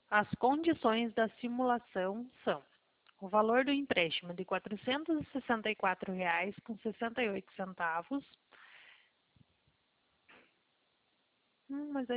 As condições da simulação são: o valor do empréstimo de R$ 464,68. Mas